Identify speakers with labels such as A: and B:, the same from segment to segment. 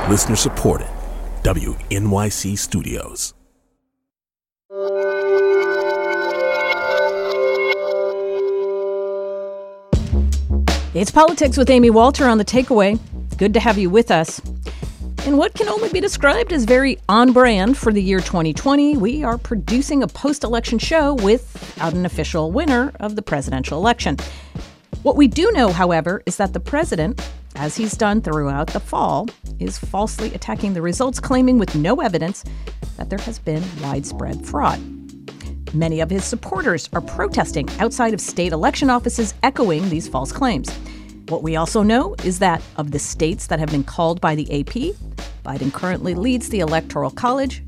A: Listener supported. WNYC Studios.
B: It's Politics with Amy Walter on The Takeaway. Good to have you with us. In what can only be described as very on-brand for the year 2020, we are producing a post-election show without an official winner of the presidential election. What we do know, however, is that the president, as he's done throughout the fall, is falsely attacking the results, claiming with no evidence that there has been widespread fraud. Many of his supporters are protesting outside of state election offices, echoing these false claims. What we also know is that of the states that have been called by the AP, Biden currently leads the Electoral College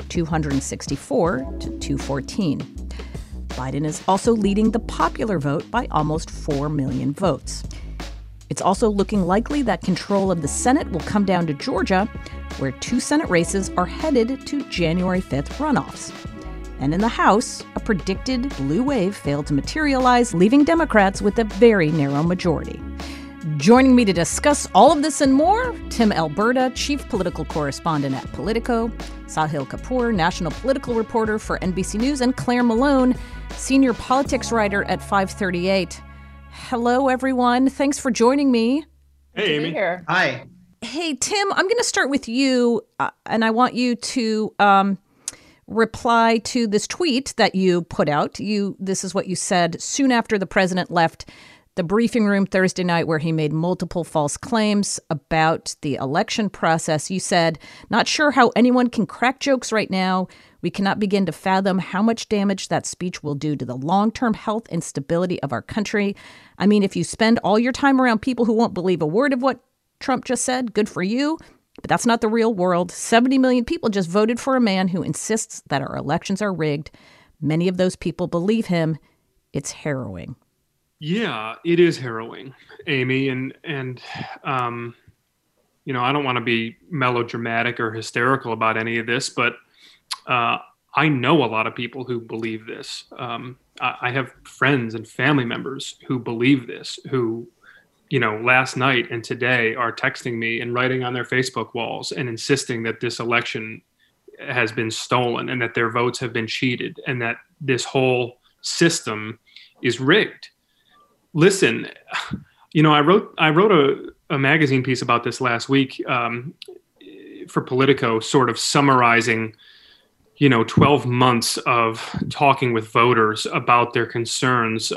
B: 264 to 214. Biden is also leading the popular vote by almost 4 million votes. It's also looking likely that control of the Senate will come down to Georgia, where 2 Senate races are headed to January 5th runoffs. And in the House, a predicted blue wave failed to materialize, leaving Democrats with a very narrow majority. Joining me to discuss all of this and more, Tim Alberta, chief political correspondent at Politico, Sahil Kapoor, national political reporter for NBC News, and Claire Malone, senior politics writer at 538. Hello, everyone. Thanks for joining me.
C: Hey, Amy.
D: Here.
C: Hi.
B: Hey, Tim, I'm going to start with you, and I want you to reply to this tweet that you put out. This is what you said soon after the president left the briefing room Thursday night, where he made multiple false claims about the election process. You said, "Not sure how anyone can crack jokes right now. We cannot begin to fathom how much damage that speech will do to the long-term health and stability of our country. I mean, if you spend all your time around people who won't believe a word of what Trump just said, good for you. But that's not the real world. 70 million people just voted for a man who insists that our elections are rigged. Many of those people believe him. It's harrowing."
C: Yeah, it is harrowing, Amy. And I don't want to be melodramatic or hysterical about any of this, but I know a lot of people who believe this. I have friends and family members who believe this, who, last night and today are texting me and writing on their Facebook walls and insisting that this election has been stolen and that their votes have been cheated and that this whole system is rigged. Listen, I wrote a magazine piece about this last week for Politico, sort of summarizing 12 months of talking with voters about their concerns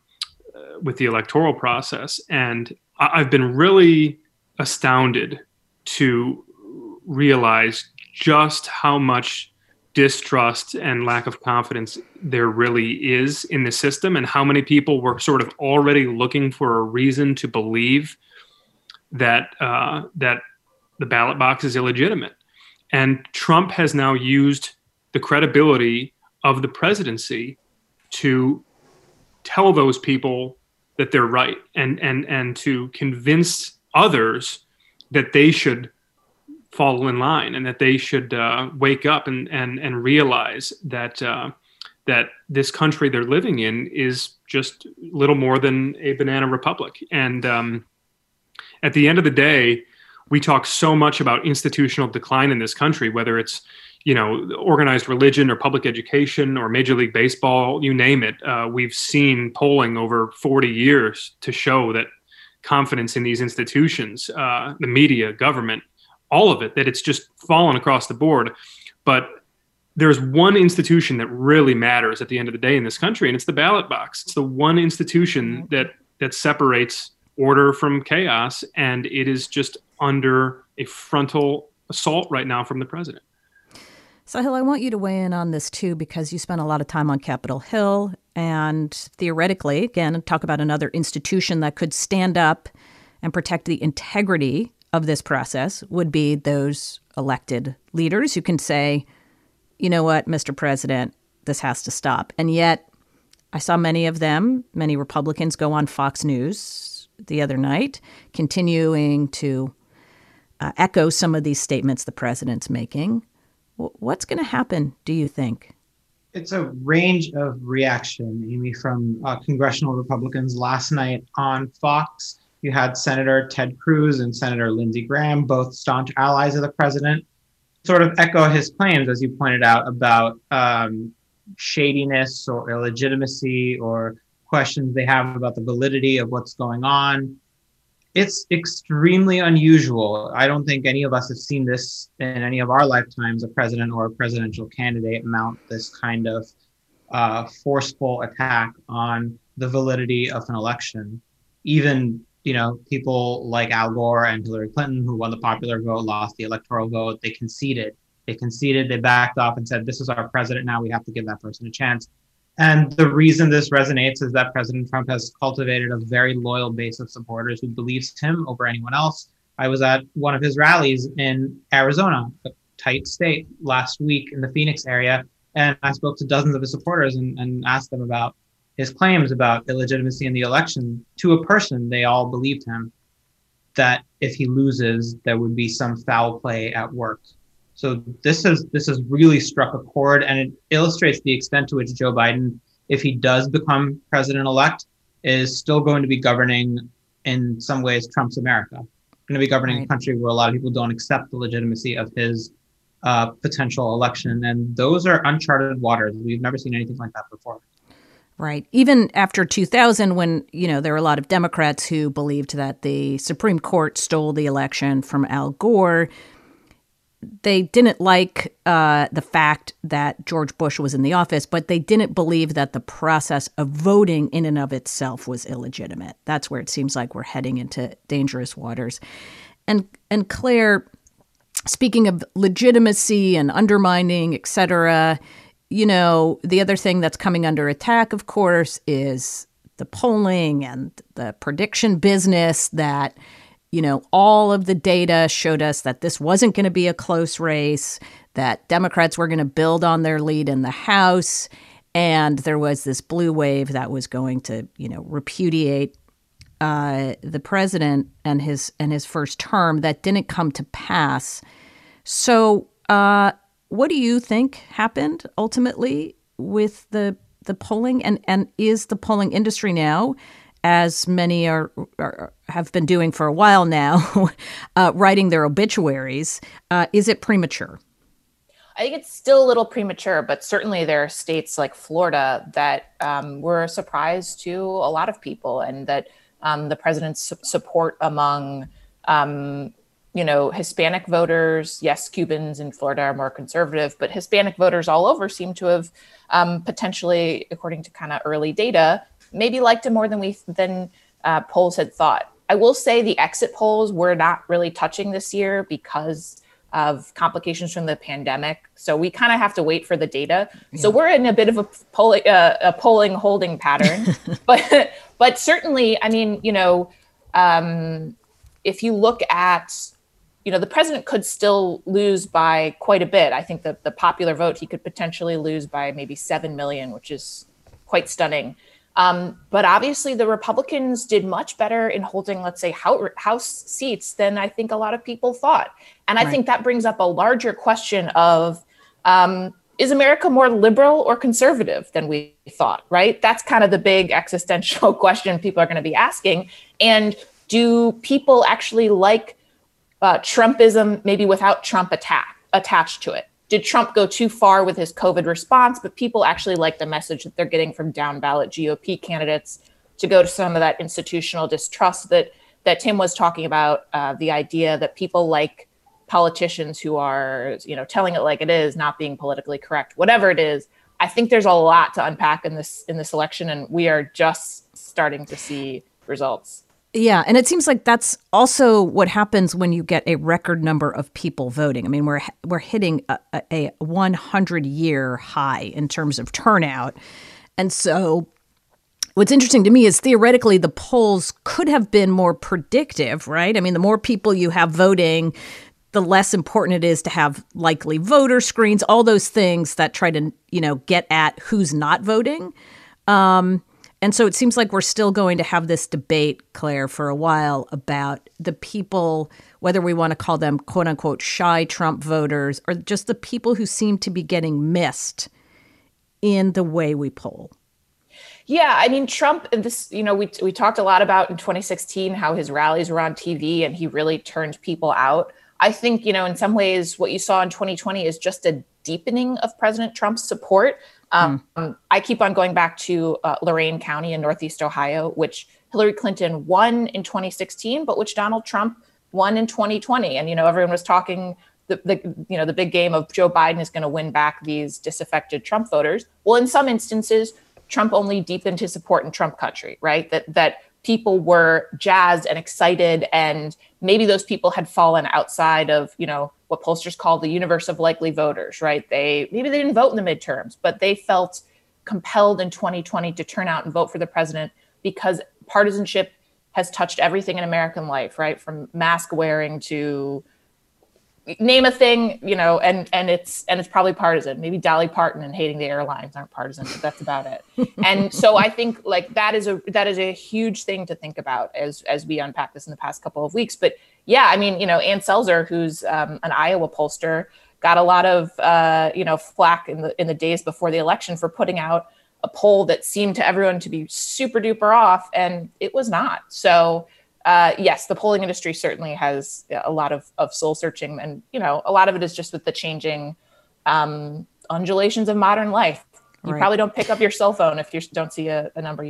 C: with the electoral process. And I've been really astounded to realize just how much distrust and lack of confidence there really is in the system, and how many people were sort of already looking for a reason to believe that that the ballot box is illegitimate. And Trump has now used the credibility of the presidency to tell those people that they're right, and to convince others that they should fall in line and that they should wake up and realize that that this country they're living in is just little more than a banana republic. And at the end of the day, we talk so much about institutional decline in this country, whether it's organized religion or public education or Major League Baseball, you name it. We've seen polling over 40 years to show that confidence in these institutions, the media, government, all of it, that it's just fallen across the board. But there's one institution that really matters at the end of the day in this country, and it's the ballot box. It's the one institution that separates order from chaos, and it is just under a frontal assault right now from the president.
B: Sahil, I want you to weigh in on this too, because you spent a lot of time on Capitol Hill, and theoretically, again, talk about another institution that could stand up and protect the integrity of this process would be those elected leaders who can say, you know what, Mr. President, this has to stop. And yet I saw many Republicans go on Fox News the other night, continuing to echo some of these statements the president's making. What's going to happen, do you think?
D: It's a range of reaction, Amy, from congressional Republicans last night on Fox. You had Senator Ted Cruz and Senator Lindsey Graham, both staunch allies of the president, sort of echo his claims, as you pointed out, about shadiness or illegitimacy or questions they have about the validity of what's going on. It's extremely unusual. I don't think any of us have seen this in any of our lifetimes, a president or a presidential candidate mount this kind of forceful attack on the validity of an election. Even, people like Al Gore and Hillary Clinton, who won the popular vote, lost the electoral vote, they conceded. They backed off and said, this is our president now, we have to give that person a chance. And the reason this resonates is that President Trump has cultivated a very loyal base of supporters who believes him over anyone else. I was at one of his rallies in Arizona, a tight state, last week in the Phoenix area, and I spoke to dozens of his supporters and asked them about his claims about illegitimacy in the election. To a person, they all believed him, that if he loses, there would be some foul play at work. So this has really struck a chord, and it illustrates the extent to which Joe Biden, if he does become president-elect, is still going to be governing, in some ways, Trump's America. Going to be governing a country where a lot of people don't accept the legitimacy of his potential election. And those are uncharted waters. We've never seen anything like that before.
B: Right. Even after 2000, when, there were a lot of Democrats who believed that the Supreme Court stole the election from Al Gore, they didn't like the fact that George Bush was in the office, but they didn't believe that the process of voting in and of itself was illegitimate. That's where it seems like we're heading into dangerous waters. And Claire, speaking of legitimacy and undermining, et cetera, the other thing that's coming under attack, of course, is the polling and the prediction business that all of the data showed us that this wasn't going to be a close race, that Democrats were going to build on their lead in the House, and there was this blue wave that was going to, repudiate the president and his first term. That didn't come to pass. So what do you think happened ultimately with the polling? And is the polling industry now, as many have been doing for a while now, writing their obituaries, is it premature?
E: I think it's still a little premature, but certainly there are states like Florida that were a surprise to a lot of people, and that the president's support among, Hispanic voters, yes, Cubans in Florida are more conservative, but Hispanic voters all over seem to have potentially, according to kind of early data, maybe liked him more than polls had thought. I will say the exit polls were not really touching this year because of complications from the pandemic. So we kind of have to wait for the data. Yeah. So we're in a bit of a polling holding pattern. but certainly, I mean, if you look at, the president could still lose by quite a bit. I think that the popular vote, he could potentially lose by maybe 7 million, which is quite stunning. But obviously the Republicans did much better in holding, let's say, House seats than I think a lot of people thought. And I think that brings up a larger question of, is America more liberal or conservative than we thought, right? That's kind of the big existential question people are going to be asking. And do people actually like Trumpism, maybe without Trump attached to it? Did Trump go too far with his COVID response? But people actually like the message that they're getting from down ballot GOP candidates to go to some of that institutional distrust that Tim was talking about, the idea that people like politicians who are, telling it like it is, not being politically correct, whatever it is. I think there's a lot to unpack in this election, and we are just starting to see results.
B: Yeah, and it seems like that's also what happens when you get a record number of people voting. I mean, we're hitting a 100-year high in terms of turnout. And so what's interesting to me is theoretically the polls could have been more predictive, right? I mean, the more people you have voting, the less important it is to have likely voter screens, all those things that try to, get at who's not voting. And so it seems like we're still going to have this debate, Claire, for a while about the people, whether we want to call them, quote unquote, shy Trump voters, or just the people who seem to be getting missed in the way we poll.
E: Yeah, I mean, Trump, this, we talked a lot about in 2016 how his rallies were on TV and he really turned people out. I think, in some ways, what you saw in 2020 is just a deepening of President Trump's support. I keep on going back to Lorain County in Northeast Ohio, which Hillary Clinton won in 2016, but which Donald Trump won in 2020. And, everyone was talking the big game of Joe Biden is going to win back these disaffected Trump voters. Well, in some instances, Trump only deepened his support in Trump country, right? That people were jazzed and excited, and maybe those people had fallen outside of, what pollsters call the universe of likely voters, right? Maybe they didn't vote in the midterms, but they felt compelled in 2020 to turn out and vote for the president because partisanship has touched everything in American life, right? From mask wearing to name a thing, and it's probably partisan. Maybe Dolly Parton and hating the airlines aren't partisan, but that's about it. And so I think that is a huge thing to think about as we unpack this in the past couple of weeks. But yeah, I mean, Ann Selzer, who's an Iowa pollster, got a lot of flack in the days before the election for putting out a poll that seemed to everyone to be super duper off, and it was not. So yes, the polling industry certainly has a lot of soul searching, and a lot of it is just with the changing undulations of modern life. You probably don't pick up your cell phone if you don't see a number.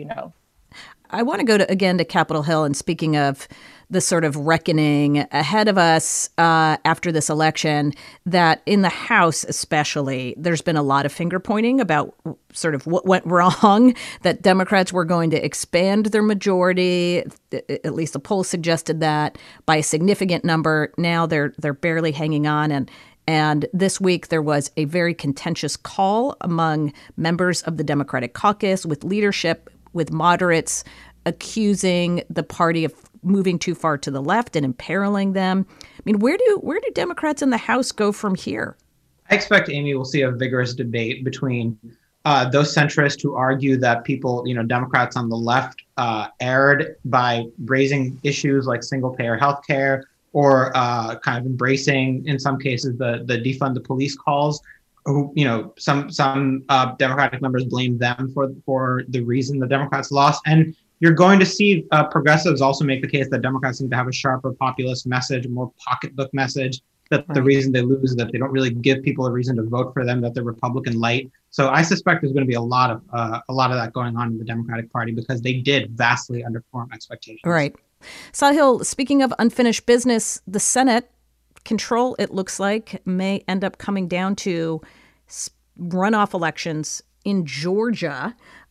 B: I want to go again to Capitol Hill, and speaking of the sort of reckoning ahead of us after this election, that in the House especially, there's been a lot of finger pointing about sort of what went wrong, that Democrats were going to expand their majority. At least the poll suggested that by a significant number. Now they're barely hanging on. And this week there was a very contentious call among members of the Democratic caucus with leadership, with moderates accusing the party of moving too far to the left and imperiling them. I mean, where do Democrats in the House go from here?
D: I expect, Amy, we'll see a vigorous debate between those centrists who argue that people, Democrats on the left erred by raising issues like single-payer healthcare or kind of embracing, in some cases, the defund the police calls. Who, some Democratic members blame them for the reason the Democrats lost. And you're going to see progressives also make the case that Democrats seem to have a sharper populist message, a more pocketbook message, that the reason they lose is that they don't really give people a reason to vote for them, that they're Republican light. So I suspect there's going to be a lot of that going on in the Democratic Party because they did vastly underperform expectations.
B: Right. Sahil, speaking of unfinished business, the Senate control, it looks like, may end up coming down to runoff elections in Georgia.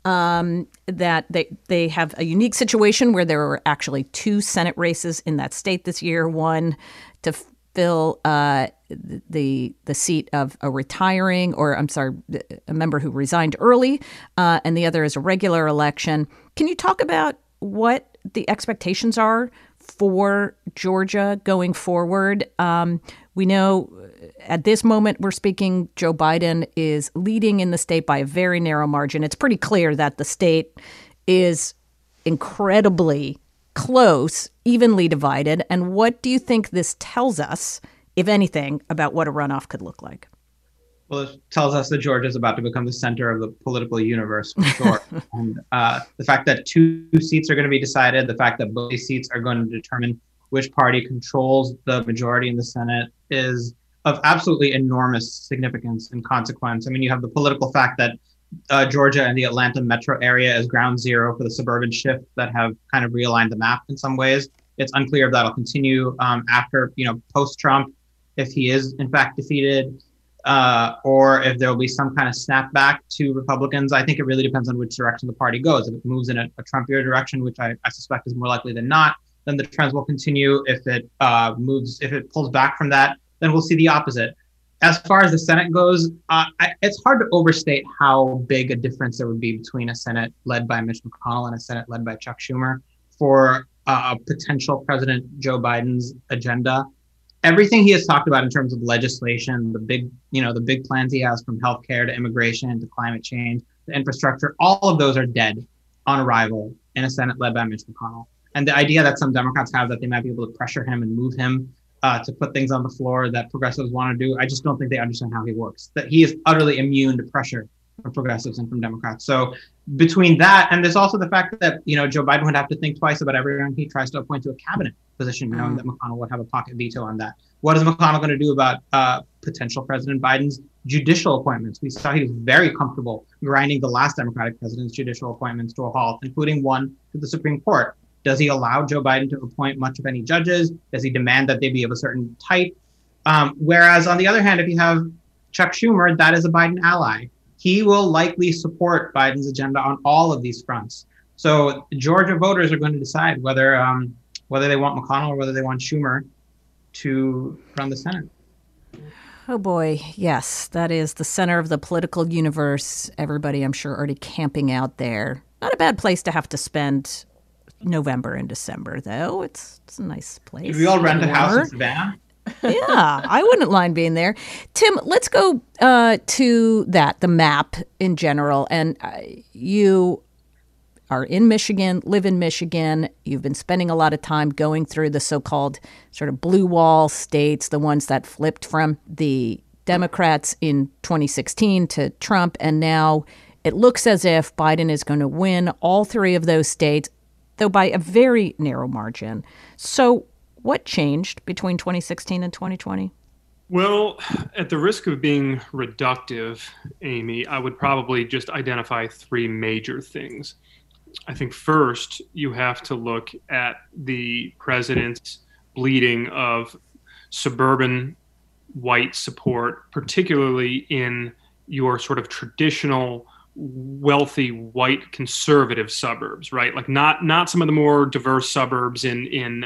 B: That they have a unique situation where there were actually 2 Senate races in that state this year, one to fill the seat of a member who resigned early, and the other is a regular election. Can you talk about what the expectations are for Georgia going forward? We know at this moment we're speaking, Joe Biden is leading in the state by a very narrow margin. It's pretty clear that the state is incredibly close, evenly divided. And what do you think this tells us, if anything, about what a runoff could look like?
D: Well, it tells us that Georgia is about to become the center of the political universe, for sure. And the fact that 2 seats are going to be decided, the fact that both these seats are going to determine which party controls the majority in the Senate is of absolutely enormous significance and consequence. I mean, you have the political fact that Georgia and the Atlanta metro area is ground zero for the suburban shift that have kind of realigned the map in some ways. It's unclear if that'll continue after, post-Trump, if he is in fact defeated, or if there will be some kind of snapback to Republicans. I think it really depends on which direction the party goes. If it moves in a Trumpier direction, which I suspect is more likely than not, then the trends will continue. If it pulls back from that, then we'll see the opposite. As far as the Senate goes, it's hard to overstate how big a difference there would be between a Senate led by Mitch McConnell and a Senate led by Chuck Schumer for potential President Joe Biden's agenda. Everything he has talked about in terms of legislation, the big plans he has from healthcare to immigration to climate change, to infrastructure, all of those are dead on arrival in a Senate led by Mitch McConnell. And the idea that some Democrats have that they might be able to pressure him and move him to put things on the floor that progressives want to do, I just don't think they understand how he works. That he is utterly immune to pressure from progressives and from Democrats. So between that, and there's also the fact that, Joe Biden would have to think twice about everyone he tries to appoint to a cabinet position, knowing that McConnell would have a pocket veto on that. What is McConnell going to do about potential President Biden's judicial appointments? We saw he was very comfortable grinding the last Democratic president's judicial appointments to a halt, including one to the Supreme Court. Does he allow Joe Biden to appoint much of any judges? Does he demand that they be of a certain type? Whereas on the other hand, if you have Chuck Schumer, that is a Biden ally. He will likely support Biden's agenda on all of these fronts. So Georgia voters are going to decide whether they want McConnell or whether they want Schumer to run the Senate.
B: Oh boy, yes, that is the center of the political universe. Everybody, I'm sure, already camping out there. Not a bad place to have to spend November and December, though. It's a nice place.
D: Did we all rent a house in Savannah?
B: Yeah, I wouldn't mind being there. Tim, let's go to the map in general. And you are in Michigan, live in Michigan. You've been spending a lot of time going through the so-called sort of blue wall states, the ones that flipped from the Democrats in 2016 to Trump. And now it looks as if Biden is going to win all three of those states, though by a very narrow margin. So what changed between 2016 and 2020?
C: Well, at the risk of being reductive, Amy, I would probably just identify three major things. I think first, you have to look at the president's bleeding of suburban white support, particularly in your sort of traditional wealthy white conservative suburbs, right? Like not some of the more diverse suburbs in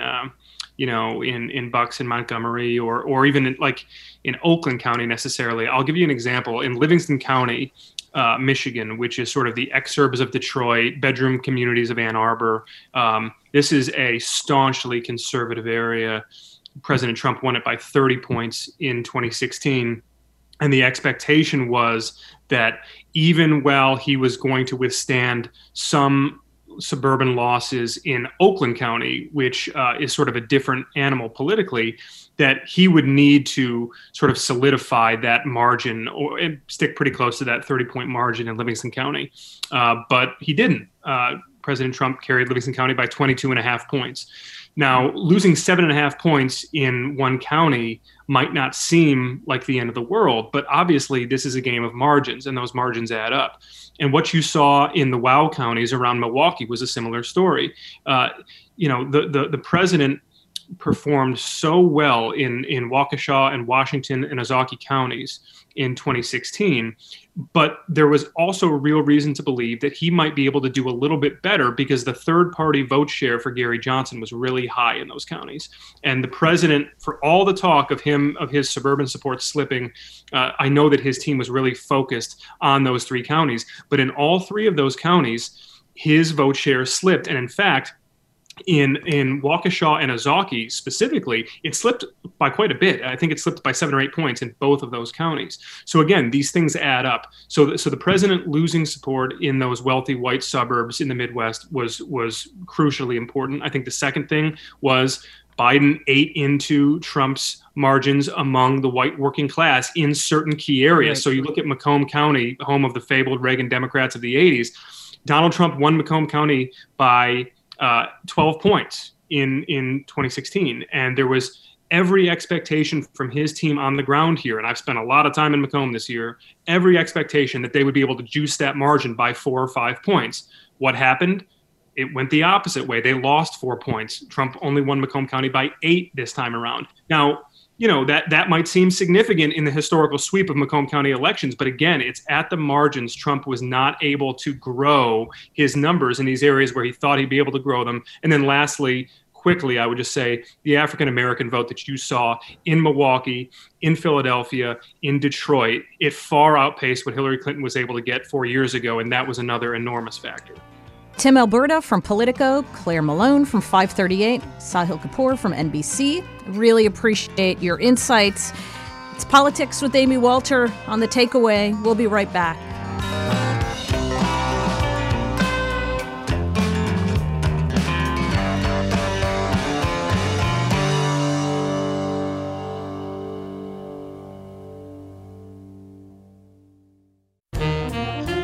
C: Bucks and Montgomery or even in Oakland County necessarily. I'll give you an example. In Livingston County, Michigan, which is sort of the exurbs of Detroit, bedroom communities of Ann Arbor, this is a staunchly conservative area. President Trump won it by 30 points in 2016. And the expectation was that even while he was going to withstand some suburban losses in Oakland County, which is sort of a different animal politically, that he would need to sort of solidify that margin and stick pretty close to that 30-point margin in Livingston County. But he didn't. President Trump carried Livingston County by 22.5 points. Now, losing 7.5 points in one county might not seem like the end of the world, but obviously this is a game of margins, and those margins add up. And what you saw in the WOW counties around Milwaukee was a similar story. The president performed so well in Waukesha and Washington and Ozaukee counties in 2016, but there was also a real reason to believe that he might be able to do a little bit better because the third-party vote share for Gary Johnson was really high in those counties. And the president, for all the talk of his suburban support slipping, I know that his team was really focused on those three counties, but in all three of those counties, his vote share slipped. And in fact, in Waukesha and Ozaukee specifically, it slipped by quite a bit. I think it slipped by 7 or 8 points in both of those counties. So again, these things add up. So the president losing support in those wealthy white suburbs in the Midwest was crucially important. I think the second thing was Biden ate into Trump's margins among the white working class in certain key areas. Right. So you look at Macomb County, home of the fabled Reagan Democrats of the 80s. Donald Trump won Macomb County by 12 points in 2016. And there was every expectation from his team on the ground here, and I've spent a lot of time in Macomb this year, every expectation that they would be able to juice that margin by 4 or 5 points. What happened? It went the opposite way. They lost 4 points. Trump only won Macomb County by 8 this time around. Now, that might seem significant in the historical sweep of Macomb County elections, but again, it's at the margins. Trump was not able to grow his numbers in these areas where he thought he'd be able to grow them. And then lastly, quickly, I would just say the African-American vote that you saw in Milwaukee, in Philadelphia, in Detroit, it far outpaced what Hillary Clinton was able to get 4 years ago, and that was another enormous factor.
B: Tim Alberta from Politico, Claire Malone from 538, Sahil Kapoor from NBC. Really appreciate your insights. It's Politics with Amy Walter on The Takeaway. We'll be right back.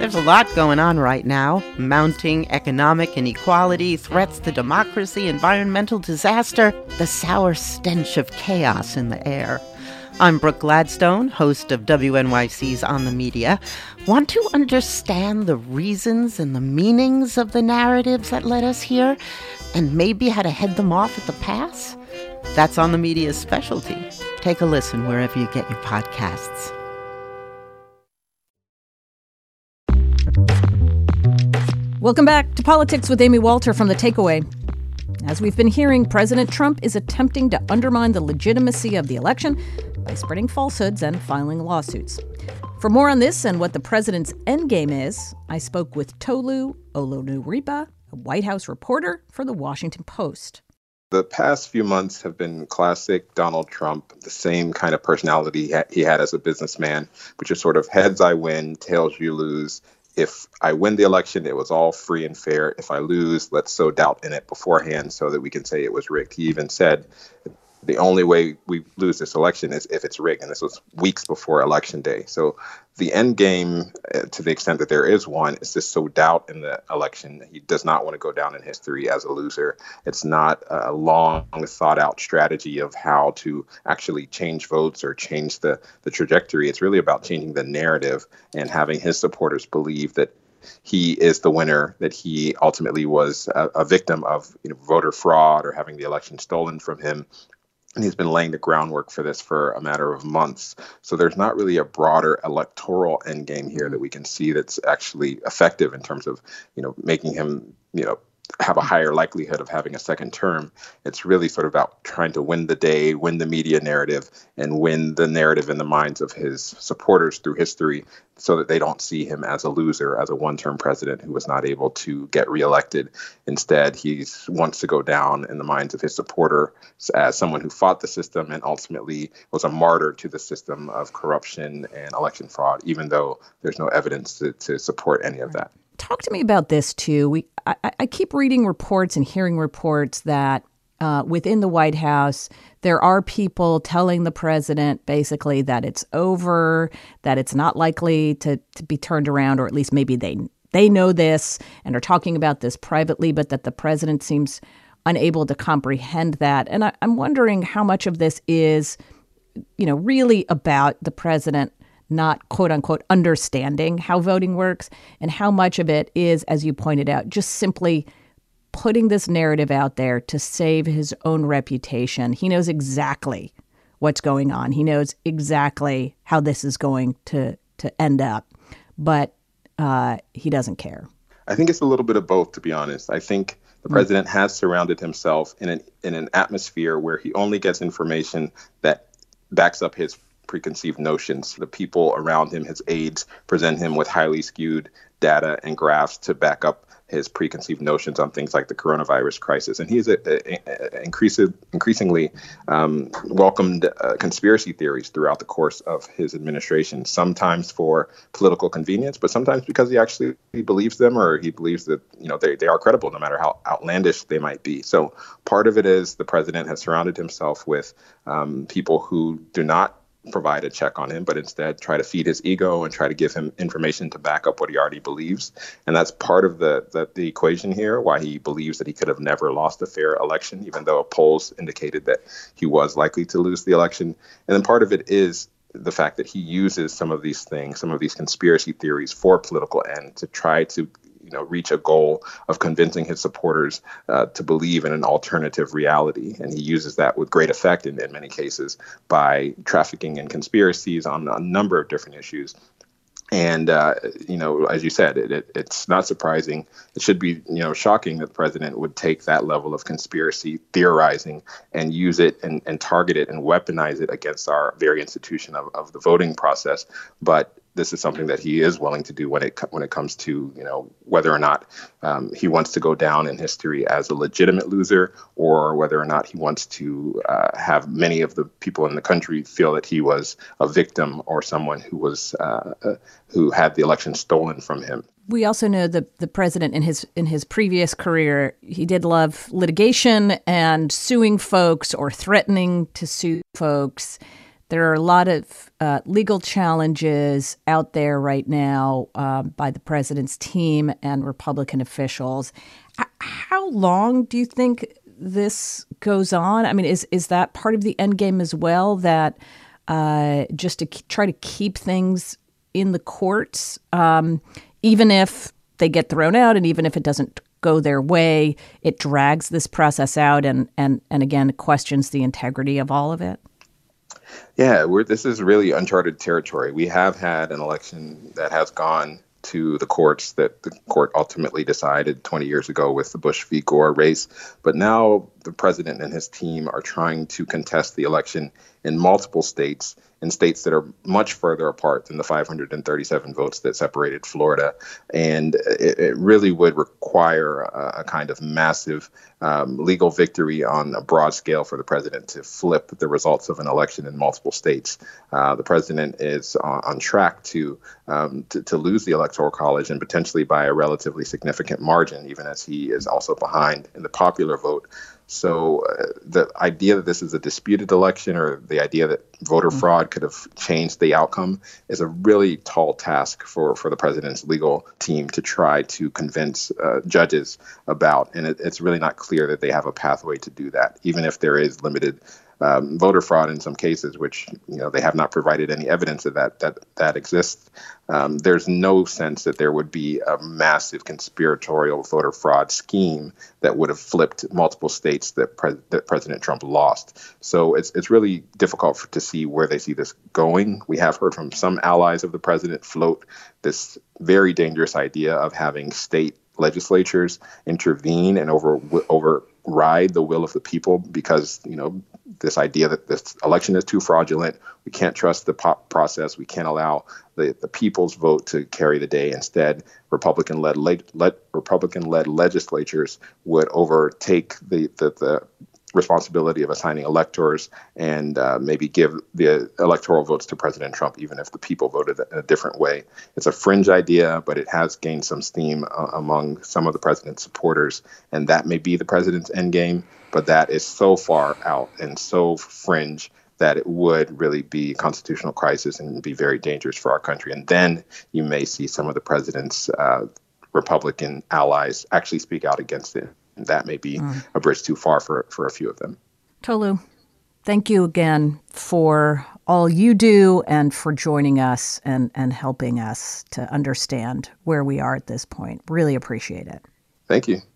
F: There's a lot going on right now. Mounting economic inequality, threats to democracy, environmental disaster, the sour stench of chaos in the air. I'm Brooke Gladstone, host of WNYC's On the Media. Want to understand the reasons and the meanings of the narratives that led us here, and maybe how to head them off at the pass? That's On the Media's specialty. Take a listen wherever you get your podcasts.
B: Welcome back to Politics with Amy Walter from The Takeaway. As we've been hearing, President Trump is attempting to undermine the legitimacy of the election by spreading falsehoods and filing lawsuits. For more on this and what the president's endgame is, I spoke with Tolu Olonuripa, a White House reporter for The Washington Post.
G: The past few months have been classic Donald Trump, the same kind of personality he had as a businessman, which is sort of heads I win, tails you lose. If I win the election, it was all free and fair. If I lose, let's sow doubt in it beforehand so that we can say it was rigged. He even said the only way we lose this election is if it's rigged. And this was weeks before Election Day. So the end game, to the extent that there is one, is to sow doubt in the election. He does not want to go down in history as a loser. It's not a long thought out strategy of how to actually change votes or change the trajectory. It's really about changing the narrative and having his supporters believe that he is the winner, that he ultimately was a victim of voter fraud or having the election stolen from him. And he's been laying the groundwork for this for a matter of months. So there's not really a broader electoral endgame here that we can see that's actually effective in terms of, making him, have a higher likelihood of having a second term. It's really sort of about trying to win the day, win the media narrative, and win the narrative in the minds of his supporters through history so that they don't see him as a loser, as a one-term president who was not able to get reelected. Instead, he wants to go down in the minds of his supporters as someone who fought the system and ultimately was a martyr to the system of corruption and election fraud, even though there's no evidence to support any of that.
B: Talk to me about this, too. I keep reading reports and hearing reports that within the White House, there are people telling the president basically that it's over, that it's not likely to be turned around, or at least maybe they know this and are talking about this privately, but that the president seems unable to comprehend that. And I'm wondering how much of this is, really about the president not, quote unquote, understanding how voting works, and how much of it is, as you pointed out, just simply putting this narrative out there to save his own reputation. He knows exactly what's going on. He knows exactly how this is going to end up, but he doesn't care.
G: I think it's a little bit of both, to be honest. I think the president has surrounded himself in an atmosphere where he only gets information that backs up his preconceived notions. The people around him, his aides, present him with highly skewed data and graphs to back up his preconceived notions on things like the coronavirus crisis. And he's increasingly welcomed conspiracy theories throughout the course of his administration, sometimes for political convenience, but sometimes because he actually believes them, or he believes that they are credible no matter how outlandish they might be. So part of it is the president has surrounded himself with people who do not provide a check on him, but instead try to feed his ego and try to give him information to back up what he already believes. And that's part of the equation here, why he believes that he could have never lost a fair election, even though polls indicated that he was likely to lose the election. And then part of it is the fact that he uses some of these things, some of these conspiracy theories for political ends to try to reach a goal of convincing his supporters to believe in an alternative reality. And he uses that with great effect in many cases by trafficking in conspiracies on a number of different issues. And, as you said, it's not surprising. It should be, shocking that the president would take that level of conspiracy theorizing and use it and target it and weaponize it against our very institution of the voting process. But this is something that he is willing to do when it comes to, whether or not he wants to go down in history as a legitimate loser, or whether or not he wants to have many of the people in the country feel that he was a victim or someone who had the election stolen from him.
B: We also know that the president in his previous career, he did love litigation and suing folks or threatening to sue folks. There are a lot of legal challenges out there right now by the president's team and Republican officials. How long do you think this goes on? I mean, is that part of the end game as well, that just to try to keep things in the courts, even if they get thrown out and even if it doesn't go their way, it drags this process out and again, questions the integrity of all of it?
G: Yeah, this is really uncharted territory. We have had an election that has gone to the courts that the court ultimately decided 20 years ago with the Bush v. Gore race. But now the president and his team are trying to contest the election in multiple states, in states that are much further apart than the 537 votes that separated Florida. And it really would require a kind of massive legal victory on a broad scale for the president to flip the results of an election in multiple states. The president is on track to lose the Electoral College, and potentially by a relatively significant margin, even as he is also behind in the popular vote. So the idea that this is a disputed election, or the idea that voter fraud could have changed the outcome, is a really tall task for the president's legal team to try to convince judges about. And it's really not clear that they have a pathway to do that, even if there is limited voter fraud in some cases, which they have not provided any evidence of that exists. There's no sense that there would be a massive conspiratorial voter fraud scheme that would have flipped multiple states that President Trump lost. So it's really difficult to see where they see this going. We have heard from some allies of the president float this very dangerous idea of having state legislatures intervene and override the will of the people, because this idea that this election is too fraudulent, we can't trust the process, we can't allow the people's vote to carry the day. Instead, Republican-led legislatures would overtake the responsibility of assigning electors and maybe give the electoral votes to President Trump, even if the people voted in a different way. It's a fringe idea, but it has gained some steam among some of the president's supporters, and that may be the president's endgame, but that is so far out and so fringe that it would really be a constitutional crisis and be very dangerous for our country. And then you may see some of the president's Republican allies actually speak out against it. That may be a bridge too far for a few of them.
B: Tolu, thank you again for all you do and for joining us and helping us to understand where we are at this point. Really appreciate it.
G: Thank you.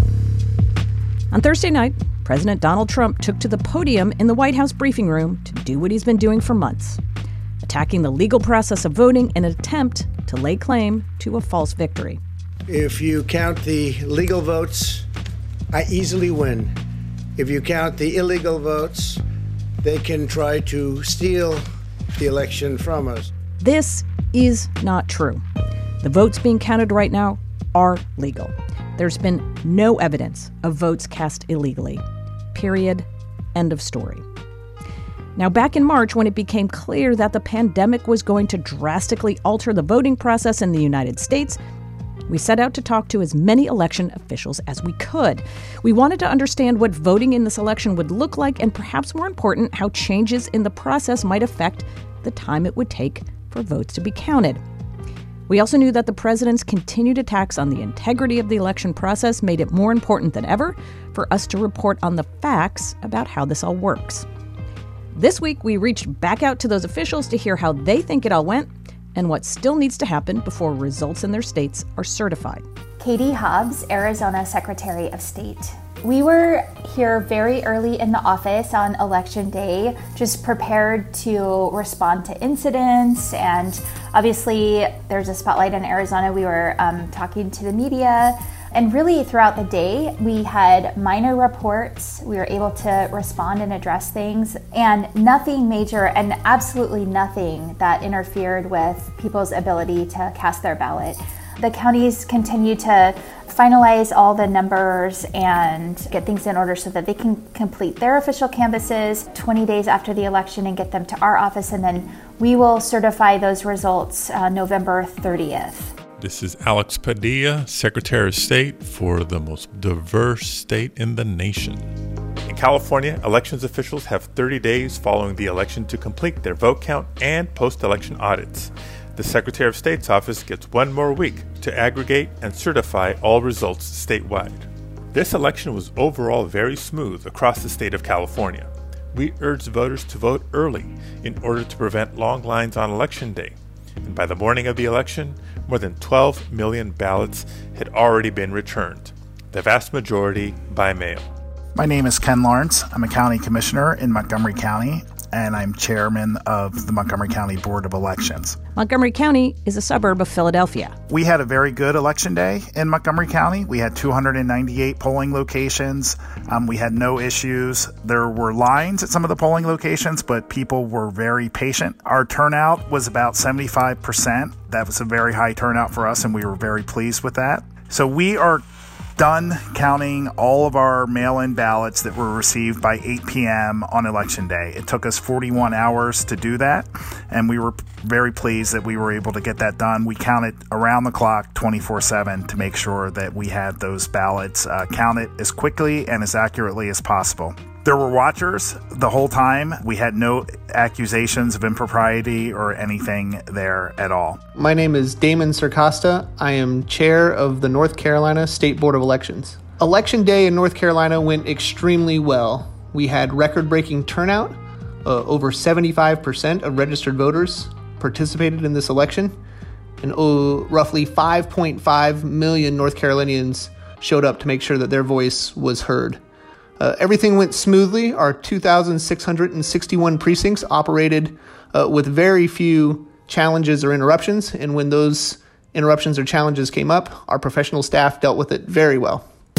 B: On Thursday night, President Donald Trump took to the podium in the White House briefing room to do what he's been doing for months, attacking the legal process of voting in an attempt to lay claim to a false victory.
H: If you count the legal votes, I easily win. If you count the illegal votes, they can try to steal the election from us.
B: This is not true. The votes being counted right now are legal. There's been no evidence of votes cast illegally. Period. End of story. Now, back in March, when it became clear that the pandemic was going to drastically alter the voting process in the United States, we set out to talk to as many election officials as we could. We wanted to understand what voting in this election would look like, and perhaps more important, how changes in the process might affect the time it would take for votes to be counted. We also knew that the president's continued attacks on the integrity of the election process made it more important than ever for us to report on the facts about how this all works. This week, we reached back out to those officials to hear how they think it all went and what still needs to happen before results in their states are certified.
I: Katie Hobbs, Arizona Secretary of State. We were here very early in the office on Election Day, just prepared to respond to incidents. And obviously, there's a spotlight in Arizona. We were talking to the media. And really, throughout the day, we had minor reports. We were able to respond and address things, and nothing major and absolutely nothing that interfered with people's ability to cast their ballot. The counties continue to finalize all the numbers and get things in order so that they can complete their official canvasses 20 days after the election and get them to our office, and then we will certify those results November 30th.
J: This is Alex Padilla, Secretary of State for the most diverse state in the nation. In California, elections officials have 30 days following the election to complete their vote count and post-election audits. The Secretary of State's office gets 1 more week to aggregate and certify all results statewide. This election was overall very smooth across the state of California. We urged voters to vote early in order to prevent long lines on Election Day. And by the morning of the election, more than 12 million ballots had already been returned, the vast majority by mail.
K: My name is Ken Lawrence. I'm a county commissioner in Montgomery County, and I'm chairman of the Montgomery County Board of Elections.
B: Montgomery County is a suburb of Philadelphia.
K: We had a very good election day in Montgomery County. We had 298 polling locations. We had no issues. There were lines at some of the polling locations, but people were very patient. Our turnout was about 75%. That was a very high turnout for us, and we were very pleased with that. So we are done counting all of our mail-in ballots that were received by 8 p.m. on Election Day. It took us 41 hours to do that, and we were very pleased that we were able to get that done. We counted around the clock 24/7 to make sure that we had those ballots counted as quickly and as accurately as possible. There were watchers the whole time. We had no accusations of impropriety or anything there at all.
L: My name is Damon Circosta. I am chair of the North Carolina State Board of Elections. Election Day in North Carolina went extremely well. We had record-breaking turnout. Over 75% of registered voters participated in this election, and roughly 5.5 million North Carolinians showed up to make sure that their voice was heard. Everything went smoothly. Our 2,661 precincts operated with very few challenges or interruptions, and when those interruptions or challenges came up, our professional staff dealt with it very well.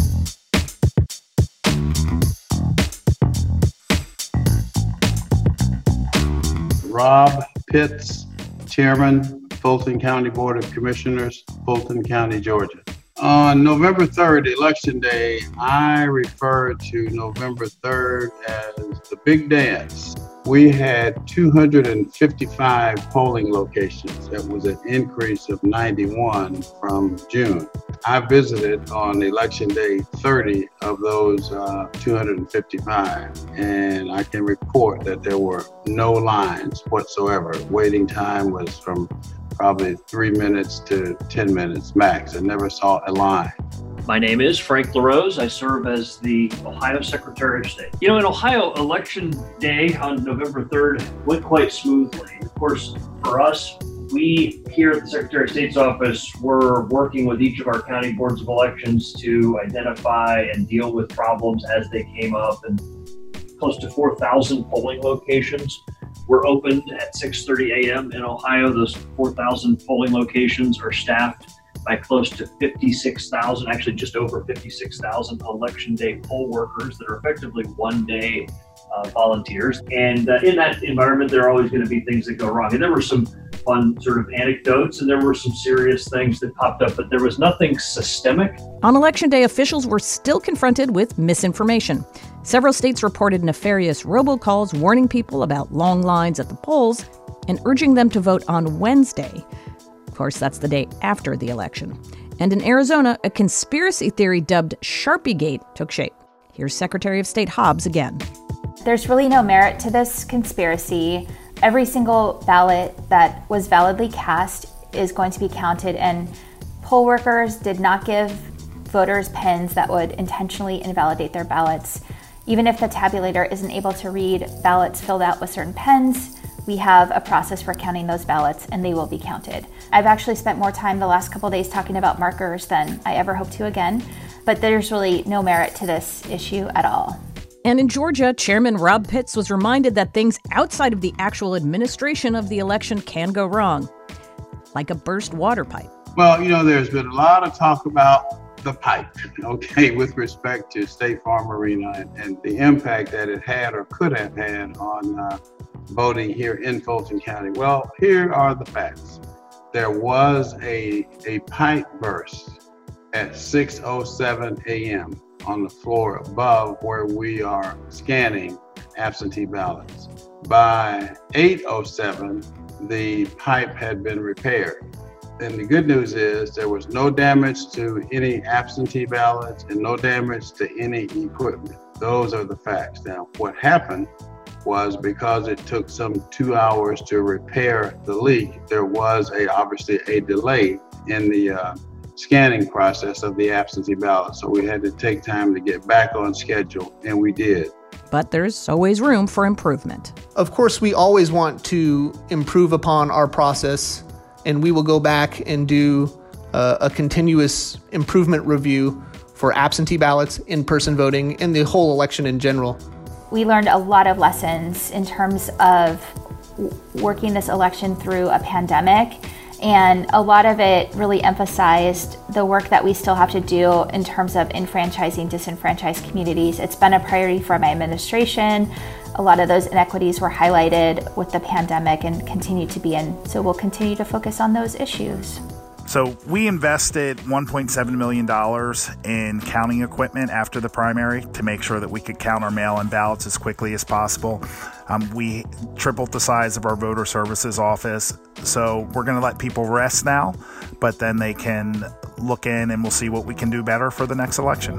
M: Rob Pitts, Chairman, Fulton County Board of Commissioners, Fulton County, Georgia. On November 3rd, Election Day, I refer to November 3rd as the Big Dance. We had 255 polling locations. That was an increase of 91 from June. I visited on Election Day 30 of those 255, and I can report that there were no lines whatsoever. Waiting time was from probably 3 minutes to 10 minutes max. I never saw a line.
N: My name is Frank LaRose. I serve as the Ohio Secretary of State. You know, in Ohio, Election Day on November 3rd went quite smoothly. Of course, for us, we here at the Secretary of State's office were working with each of our county boards of elections to identify and deal with problems as they came up, and close to 4,000 polling locations were opened at 6:30 a.m. in Ohio. Those 4,000 polling locations are staffed by close to 56,000, actually just over 56,000 Election Day poll workers that are effectively one-day volunteers. And in that environment, there are always going to be things that go wrong. And there were some fun sort of anecdotes, and there were some serious things that popped up, but there was nothing systemic.
B: On Election Day, officials were still confronted with misinformation. Several states reported nefarious robocalls warning people about long lines at the polls and urging them to vote on Wednesday. Of course, that's the day after the election. And in Arizona, a conspiracy theory dubbed Sharpiegate took shape. Here's Secretary of State Hobbs again.
I: There's really no merit to this conspiracy. Every single ballot that was validly cast is going to be counted, and poll workers did not give voters pens that would intentionally invalidate their ballots. Even if the tabulator isn't able to read ballots filled out with certain pens, we have a process for counting those ballots, and they will be counted. I've actually spent more time the last couple days talking about markers than I ever hope to again, but there's really no merit to this issue at all.
B: And in Georgia, Chairman Rob Pitts was reminded that things outside of the actual administration of the election can go wrong, like a burst water pipe.
M: Well, you know, there's been a lot of talk about the pipe, okay, with respect to State Farm Arena and the impact that it had or could have had on voting here in Fulton County. Well, here are the facts. There was a pipe burst at 6:07 a.m. on the floor above where we are scanning absentee ballots. By 8:07, the pipe had been repaired. And the good news is there was no damage to any absentee ballots and no damage to any equipment. Those are the facts. Now, what happened was because it took some 2 hours to repair the leak, there was obviously a delay in the scanning process of the absentee ballot. So we had to take time to get back on schedule, and we did.
B: But there's always room for improvement.
L: Of course, we always want to improve upon our process, and we will go back and do a continuous improvement review for absentee ballots, in-person voting, and the whole election in general.
I: We learned a lot of lessons in terms of working this election through a pandemic, and a lot of it really emphasized the work that we still have to do in terms of enfranchising disenfranchised communities. It's been a priority for my administration. A lot of those inequities were highlighted with the pandemic and continue to be, and so we'll continue to focus on those issues.
K: So we invested $1.7 million in counting equipment after the primary to make sure that we could count our mail-in ballots as quickly as possible. We tripled the size of our voter services office. So we're going to let people rest now, but then they can look in and we'll see what we can do better for the next election.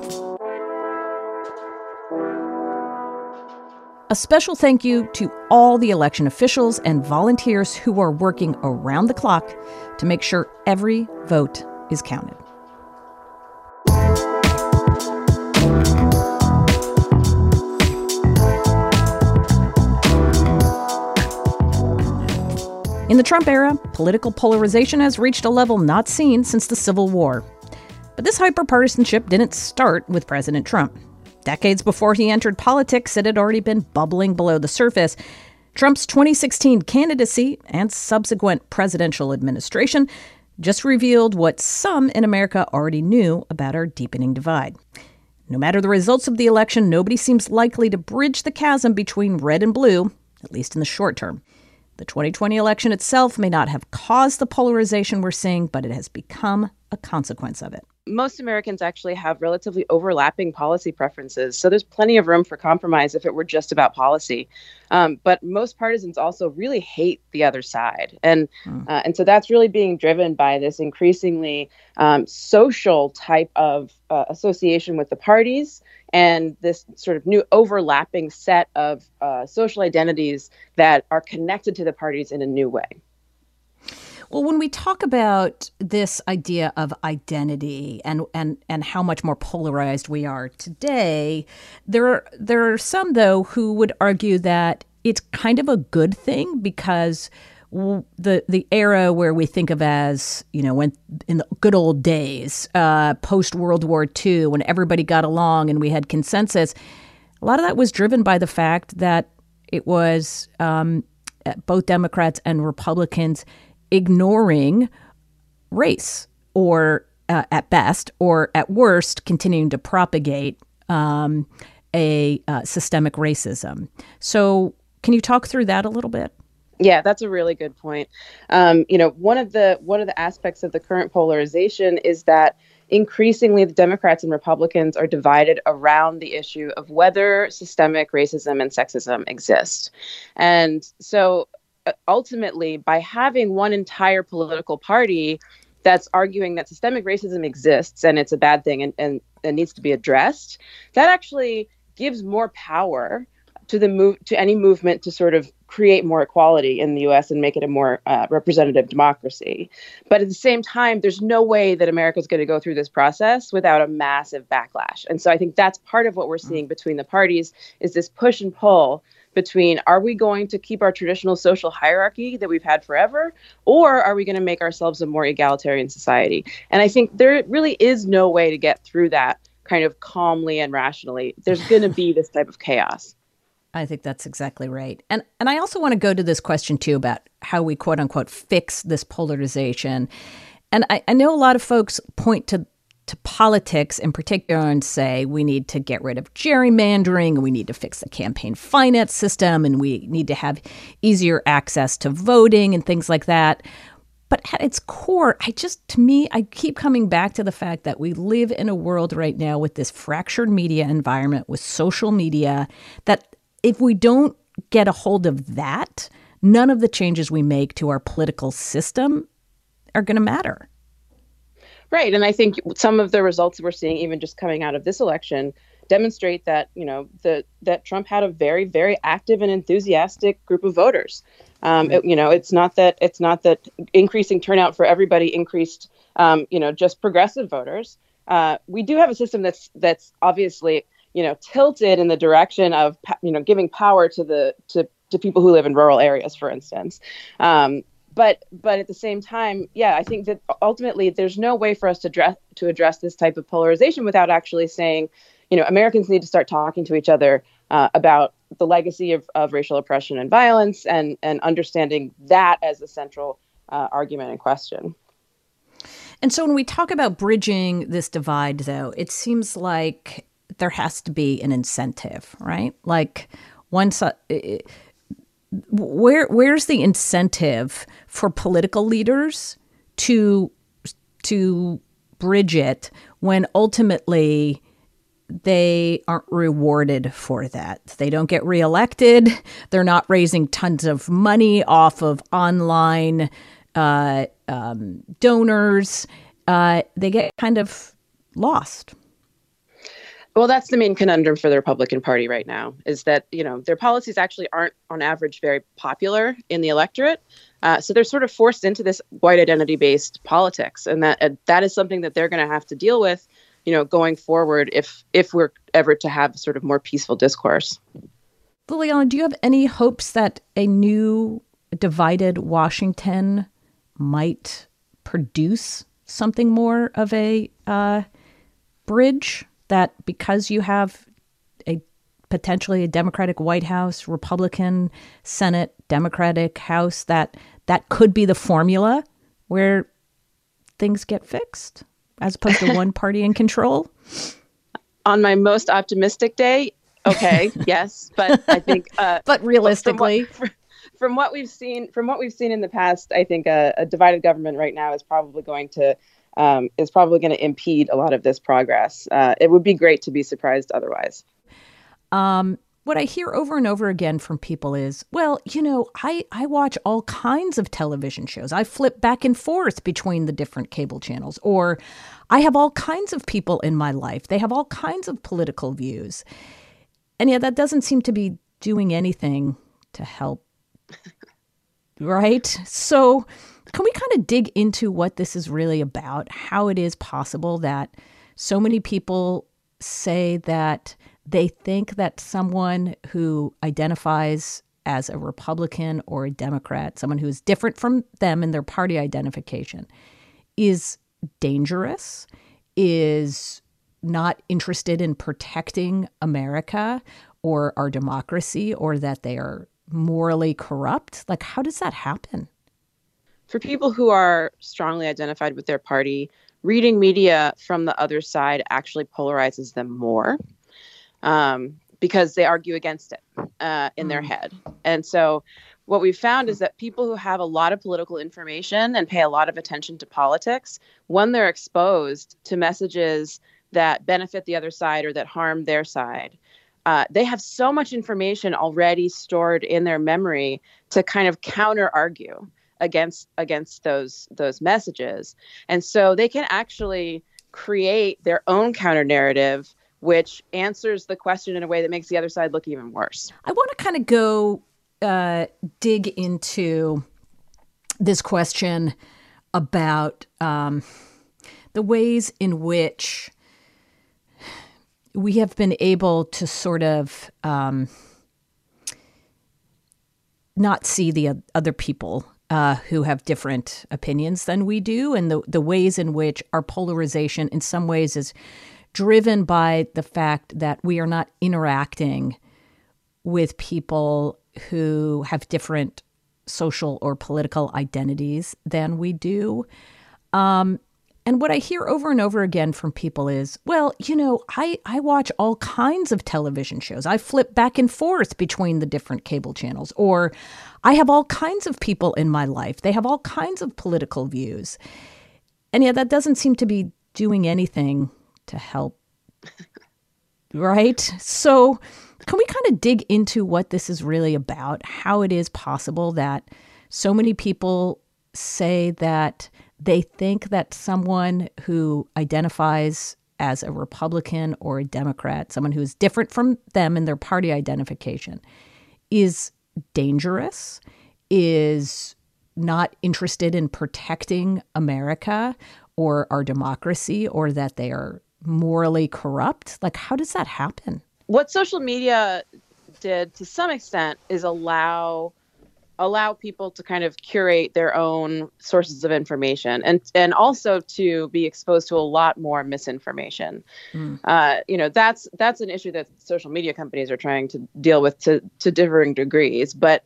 B: A special thank you to all the election officials and volunteers who are working around the clock to make sure every vote is counted. In the Trump era, political polarization has reached a level not seen since the Civil War. But this hyperpartisanship didn't start with President Trump. Decades before he entered politics, it had already been bubbling below the surface. Trump's 2016 candidacy and subsequent presidential administration just revealed what some in America already knew about our deepening divide. No matter the results of the election, nobody seems likely to bridge the chasm between red and blue, at least in the short term. The 2020 election itself may not have caused the polarization we're seeing, but it has become a consequence of it.
O: Most Americans actually have relatively overlapping policy preferences, so there's plenty of room for compromise if it were just about policy. But most partisans also really hate the other side, and so that's really being driven by this increasingly social type of association with the parties, and this sort of new overlapping set of social identities that are connected to the parties in a new way.
B: Well, when we talk about this idea of identity and how much more polarized we are today, there are some, though, who would argue that it's kind of a good thing because the era where we think of as, when in the good old days, post World War II, when everybody got along and we had consensus, a lot of that was driven by the fact that it was both Democrats and Republicans ignoring race, or at best, or at worst, continuing to propagate a systemic racism. So can you talk through that a little bit?
O: Yeah, that's a really good point. One of the aspects of the current polarization is that increasingly the Democrats and Republicans are divided around the issue of whether systemic racism and sexism exist. And so ultimately, by having one entire political party that's arguing that systemic racism exists and it's a bad thing and needs to be addressed, that actually gives more power to any movement to sort of create more equality in the U.S. and make it a more representative democracy. But at the same time, there's no way that America is going to go through this process without a massive backlash. And so I think that's part of what we're seeing between the parties is this push and pull between, are we going to keep our traditional social hierarchy that we've had forever, or are we going to make ourselves a more egalitarian society? And I think there really is no way to get through that kind of calmly and rationally. There's going to be this type of chaos.
B: I think that's exactly right. And I also want to go to this question, too, about how we, quote unquote, fix this polarization. And I know a lot of folks point to politics in particular and say we need to get rid of gerrymandering, and we need to fix the campaign finance system, and we need to have easier access to voting and things like that. But at its core, I keep coming back to the fact that we live in a world right now with this fractured media environment, with social media, that if we don't get a hold of that, none of the changes we make to our political system are going to matter.
O: Right. And I think some of the results we're seeing, even just coming out of this election, demonstrate that, that Trump had a very, very active and enthusiastic group of voters. It's not that increasing turnout for everybody increased, just progressive voters. We do have a system that's obviously, tilted in the direction of, giving power to people who live in rural areas, for instance. But at the same time, I think that ultimately there's no way for us to address this type of polarization without actually saying, Americans need to start talking to each other about the legacy of racial oppression and violence, and understanding that as the central argument in question.
B: And so when we talk about bridging this divide, though, it seems like there has to be an incentive, right? Like where's the incentive for political leaders to bridge it when ultimately they aren't rewarded for that? They don't get reelected. They're not raising tons of money off of online donors. They get kind of lost.
O: Well, that's the main conundrum for the Republican Party right now, is that, their policies actually aren't on average very popular in the electorate. So they're sort of forced into this white identity-based politics. And that is something that they're going to have to deal with, going forward if we're ever to have sort of more peaceful discourse.
B: Liliana, do you have any hopes that a new divided Washington might produce something more of a bridge? That because you have potentially a Democratic White House, Republican Senate, Democratic House, that could be the formula where things get fixed, as opposed to one party in control?
O: On my most optimistic day, okay, yes, but I think,
B: but realistically,
O: from what we've seen in the past, I think a divided government right now is probably going to impede a lot of this progress. It would be great to be surprised otherwise.
B: What I hear over and over again from people is, well, I watch all kinds of television shows. I flip back and forth between the different cable channels, or I have all kinds of people in my life. They have all kinds of political views. And yet that doesn't seem to be doing anything to help. Right? So can we kind of dig into what this is really about? How it is possible that so many people say that they think that someone who identifies as a Republican or a Democrat, someone who is different from them in their party identification, is dangerous, is not interested in protecting America or our democracy, or that they are morally corrupt? Like, how does that happen?
O: For people who are strongly identified with their party, reading media from the other side actually polarizes them more, because they argue against it in their head. And so what we've found is that people who have a lot of political information and pay a lot of attention to politics, when they're exposed to messages that benefit the other side or that harm their side, they have so much information already stored in their memory to kind of counter argue against those messages. And so they can actually create their own counter narrative, which answers the question in a way that makes the other side look even worse.
B: I want to kind of go dig into this question about the ways in which we have been able to sort of not see the other people who have different opinions than we do, and the ways in which our polarization in some ways is driven by the fact that we are not interacting with people who have different social or political identities than we do. And what I hear over and over again from people is, well, I watch all kinds of television shows. I flip back and forth between the different cable channels, or I have all kinds of people in my life. They have all kinds of political views. And yet that doesn't seem to be doing anything to help. Right? So can we kind of dig into what this is really about? How it is possible that so many people say that they think that someone who identifies as a Republican or a Democrat, someone who is different from them in their party identification, is dangerous, is not interested in protecting America or our democracy, or that they are morally corrupt? Like, how does that happen?
O: What social media did to some extent is allow people to kind of curate their own sources of information, and also to be exposed to a lot more misinformation. That's an issue that social media companies are trying to deal with to differing degrees. But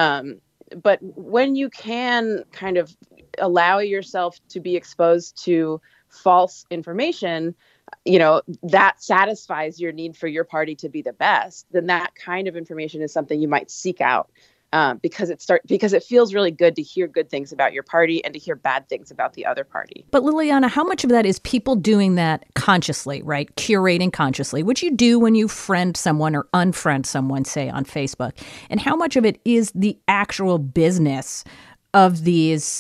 O: when you can kind of allow yourself to be exposed to false information, that satisfies your need for your party to be the best, then that kind of information is something you might seek out. Because it feels really good to hear good things about your party and to hear bad things about the other party.
B: But Liliana, how much of that is people doing that consciously, right? Curating consciously, which you do when you friend someone or unfriend someone, say, on Facebook. And how much of it is the actual business of these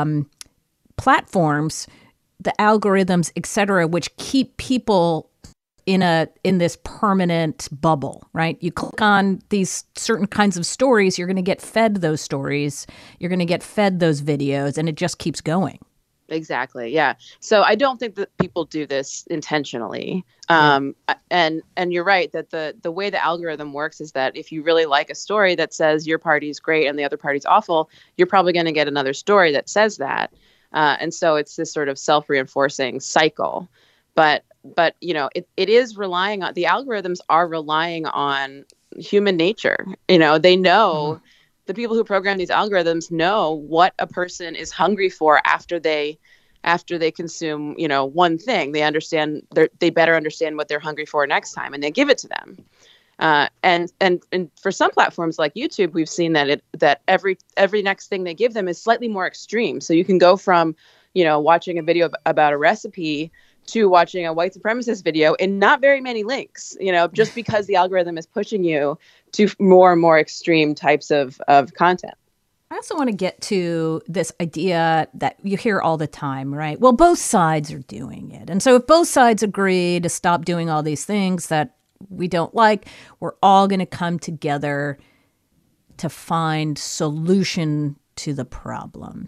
B: platforms, the algorithms, et cetera, which keep people in this permanent bubble, right? You click on these certain kinds of stories, you're going to get fed those stories, you're going to get fed those videos, and it just keeps going.
O: Exactly. Yeah. So I don't think that people do this intentionally. And you're right that the way the algorithm works is that if you really like a story that says your party's great and the other party's awful, you're probably going to get another story that says that. And so it's this sort of self-reinforcing cycle. But it is relying on, the algorithms are relying on human nature. They know, the people who program these algorithms know what a person is hungry for after they consume, one thing. They better understand what they're hungry for next time, and they give it to them. And for some platforms like YouTube, we've seen that every next thing they give them is slightly more extreme. So you can go from, watching a video about a recipe to watching a white supremacist video and not very many links, just because the algorithm is pushing you to more and more extreme types of content.
B: I also want to get to this idea that you hear all the time, right? Well, both sides are doing it. And so if both sides agree to stop doing all these things that we don't like, we're all going to come together to find solution to the problem.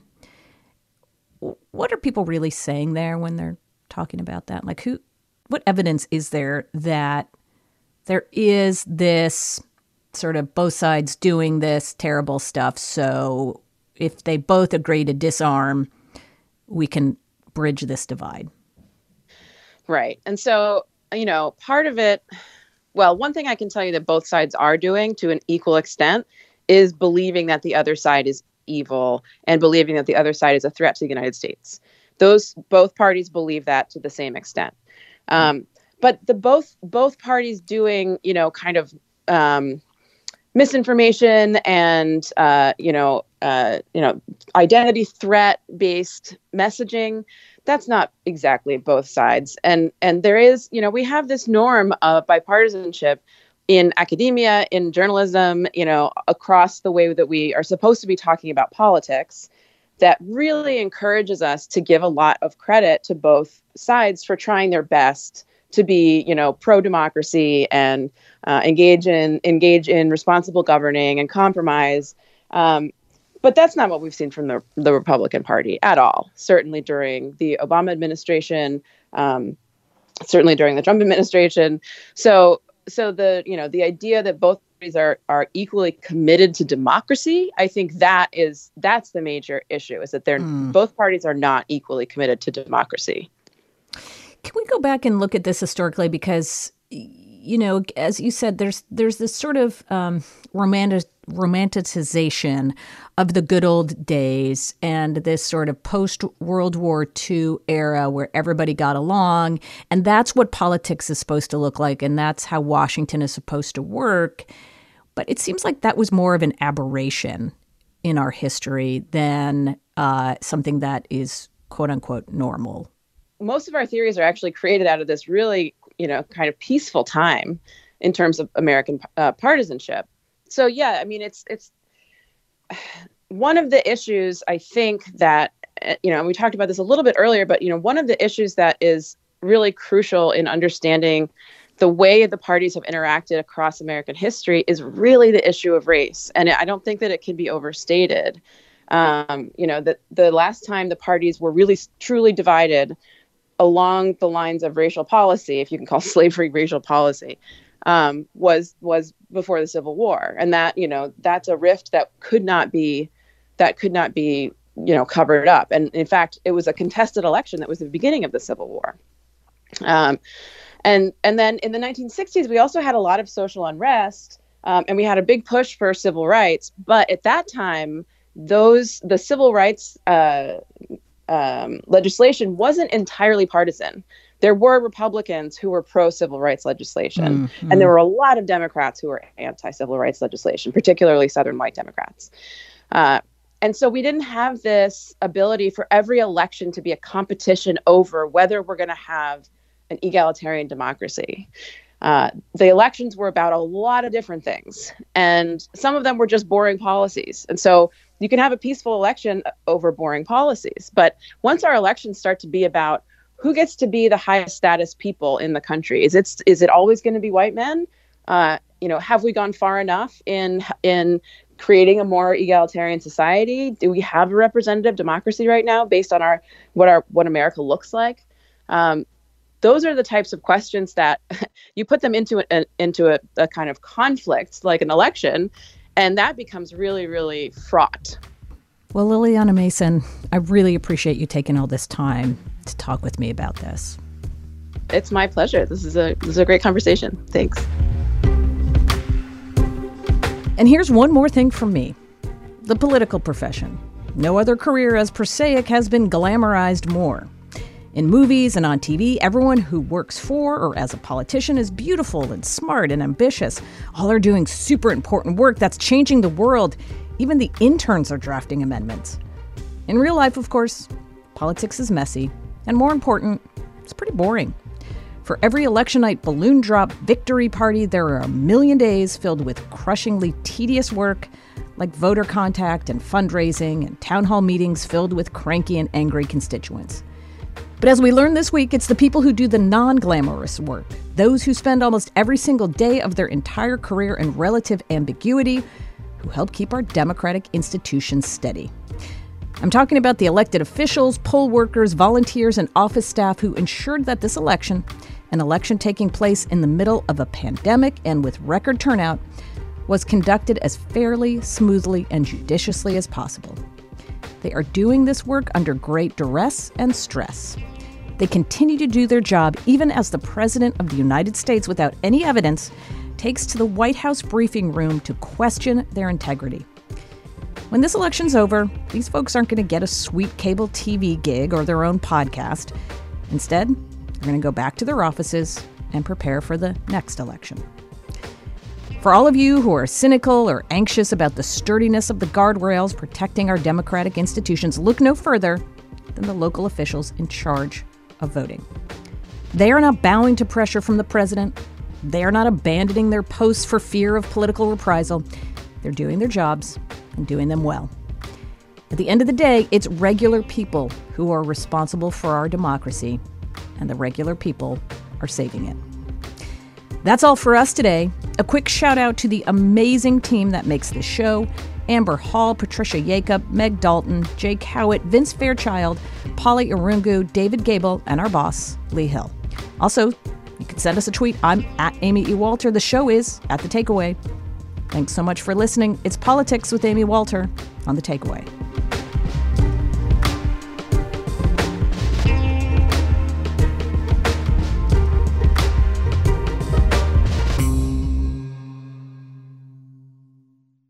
B: What are people really saying there when they're talking about that? Like, what evidence is there that there is this sort of both sides doing this terrible stuff, so if they both agree to disarm, we can bridge this divide?
O: Right. And so, part of it, well, one thing I can tell you that both sides are doing to an equal extent is believing that the other side is evil and believing that the other side is a threat to the United States. Both parties believe that to the same extent. But both parties doing, kind of misinformation and, identity threat based messaging, that's not exactly both sides. And there is, we have this norm of bipartisanship in academia, in journalism, across the way that we are supposed to be talking about politics, that really encourages us to give a lot of credit to both sides for trying their best to be, pro-democracy and engage in responsible governing and compromise. But that's not what we've seen from the Republican Party at all. Certainly during the Obama administration, certainly during the Trump administration. So the idea that both parties are equally committed to democracy, I think that's the major issue, is that both parties are not equally committed to democracy.
B: Can we go back and look at this historically? Because, as you said, there's this sort of romanticization of the good old days and this sort of post-World War II era where everybody got along. And that's what politics is supposed to look like. And that's how Washington is supposed to work. But it seems like that was more of an aberration in our history than something that is, quote unquote, normal.
O: Most of our theories are actually created out of this really, kind of peaceful time in terms of American partisanship. So, yeah, I mean, it's one of the issues, I think, that, we talked about this a little bit earlier, but, one of the issues that is really crucial in understanding the way the parties have interacted across American history is really the issue of race. And I don't think that it can be overstated. That the last time the parties were really truly divided along the lines of racial policy, if you can call slavery racial policy, was before the Civil War. And that's a rift that could not be covered up. And in fact, it was a contested election that was the beginning of the Civil War. And then in the 1960s, we also had a lot of social unrest, and we had a big push for civil rights. But at that time, the civil rights legislation wasn't entirely partisan. There were Republicans who were pro-civil rights legislation, and there were a lot of Democrats who were anti-civil rights legislation, particularly Southern white Democrats. And so we didn't have this ability for every election to be a competition over whether we're going to have an egalitarian democracy. The elections were about a lot of different things, and some of them were just boring policies. And so you can have a peaceful election over boring policies. But once our elections start to be about who gets to be the highest status people in the country, is it always going to be white men? Have we gone far enough in creating a more egalitarian society? Do we have a representative democracy right now based on what America looks like? Those are the types of questions that you put them into a kind of conflict, like an election, and that becomes really, really fraught.
B: Well, Liliana Mason, I really appreciate you taking all this time to talk with me about this.
O: It's my pleasure. This is a great conversation. Thanks.
B: And here's one more thing from me. The political profession. No other career as prosaic has been glamorized more. In movies and on TV, everyone who works for or as a politician is beautiful and smart and ambitious. All are doing super important work that's changing the world. Even the interns are drafting amendments. In real life, of course, politics is messy. And more important, it's pretty boring. For every election night balloon drop victory party, there are a million days filled with crushingly tedious work like voter contact and fundraising and town hall meetings filled with cranky and angry constituents. But as we learned this week, it's the people who do the non-glamorous work, those who spend almost every single day of their entire career in relative ambiguity, who help keep our democratic institutions steady. I'm talking about the elected officials, poll workers, volunteers, and office staff who ensured that this election, an election taking place in the middle of a pandemic and with record turnout, was conducted as fairly, smoothly, and judiciously as possible. They are doing this work under great duress and stress. They continue to do their job even as the President of the United States, without any evidence, takes to the White House briefing room to question their integrity. When this election's over, these folks aren't going to get a sweet cable TV gig or their own podcast. Instead, they're going to go back to their offices and prepare for the next election. For all of you who are cynical or anxious about the sturdiness of the guardrails protecting our democratic institutions, look no further than the local officials in charge of voting. They are not bowing to pressure from the president. They are not abandoning their posts for fear of political reprisal. They're doing their jobs and doing them well. At the end of the day, it's regular people who are responsible for our democracy, and the regular people are saving it. That's all for us today. A quick shout out to the amazing team that makes this show: Amber Hall, Patricia Jacob, Meg Dalton, Jake Howitt, Vince Fairchild, Polly Irungu, David Gable, and our boss, Lee Hill. Also, you can send us a tweet. I'm at Amy E. Walter. The show is at The Takeaway. Thanks so much for listening. It's Politics with Amy Walter on The Takeaway.